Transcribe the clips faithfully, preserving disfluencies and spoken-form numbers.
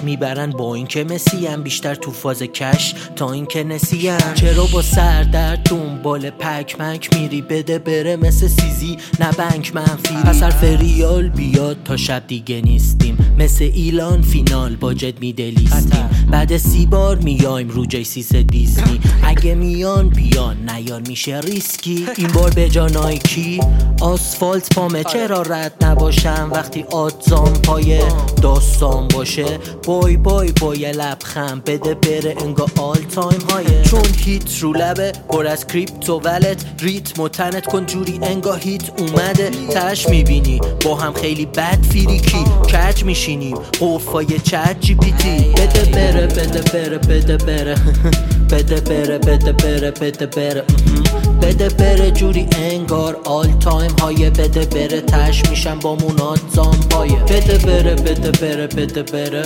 میبرن با این که مسیم بیشتر تو فاز کش تا این که نسیم. چرا با سر در دنبال پک مک میری بده بره مثل سیزی نه بنک منفی. پس حرف ریال بیاد تا شب دیگه نیستیم مثل ایلان فینال با جد میدلیستیم. بعد سی بار میایم رو جی سیس دیزنی اگه میان بیان نیان میشه ریسکی. این بار به جا نایکی آسفالت پامه چرا رد نباشم وقتی آدزام پای داستان باشه. بای بای با یه لبخند بده بره انگار آل تایم هایه. چون هیت رو لبه پر از کریپتو ولت ریتم و تنت کن جوری انگار هیت اومده. تش میبینی با هم خیلی بد فیریکی کج میشینیم قفای چت جی پی تی. بده بره بده بره بده بره بده بره بده بره بده بره بده بره جوری انگار آل تایم های. بده بره تش میشم با مونات زامبایه. بده بره بده بره بده بره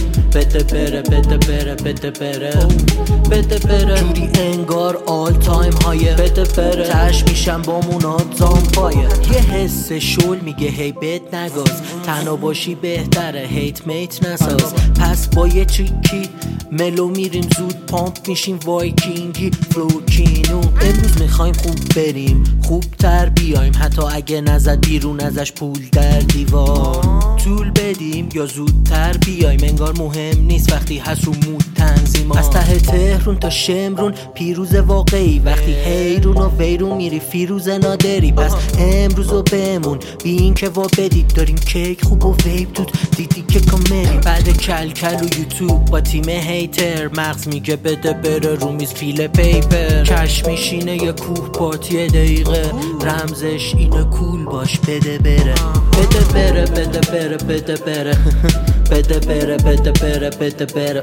بده بره بده بره بده بره بده بره جوری انگار آل تایم های. بده بره تش میشم با مونات زامبایه. یه حس شل میگه هی بد نگاز تنها باشی بهتره هیت میت نساز. پس با یه چیکی ملو میریم زود پامپ میشیم وایکینگی فلوکینو. امروز میخوایم خوب بریم خوب تر بیایم حتی اگه نزد بیرون ازش پول در دیوار. طول بدیم یا زودتر بیایم انگار مهم نیست وقتی هست رو مود تنظیم. از ته تهرون تا شمرون پیروز واقعی وقتی هیرون و ویرون میری فیروز نادری. پس امروزو بمون بی این که وا بدید داریم کیک خوب و ویب دود دیدی که کاملی. بعد کل کل و یوتیوب با تیم هیتر مغز میگه بده بره رو میز فیل پیپر. کش میشینه یه کوه پارتی دقیقه رمزش اینه کول باش بده بره بده بره بده بره بده بره بده بره بده بره بده بره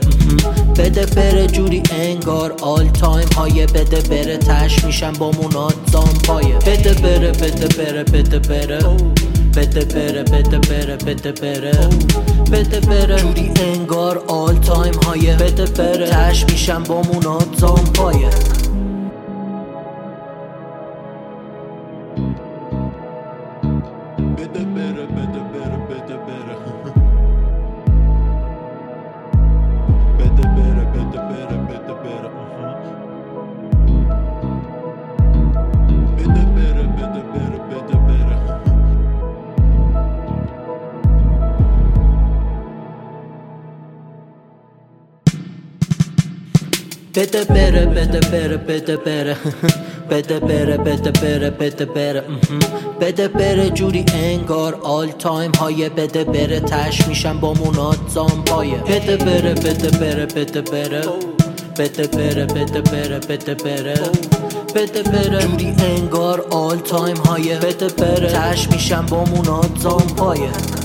بده بره جوری انگار آل تایم های. بده بره تش میشم با مونات زامپایه. بده بره بده بره بده بره بده بره بده بره بده بره بده بره جوری انگار آل تایم های. بده بره تش میشم با مونات زامپایه. بده بره بده بره بده بره بده بره بده بره بده بره بده بره بده بره بده بره بده بره بده بره بده بره بده بره بده بره بده بره بده بره جوری انگار آل تایم های. بده بره تش میشم با مونات زامپایه. بده بره بده بره بده بره بده بره بده بره بده بره بده بره جوری انگار آل تایم های. بده بره تش میشم با مونات زامپایه.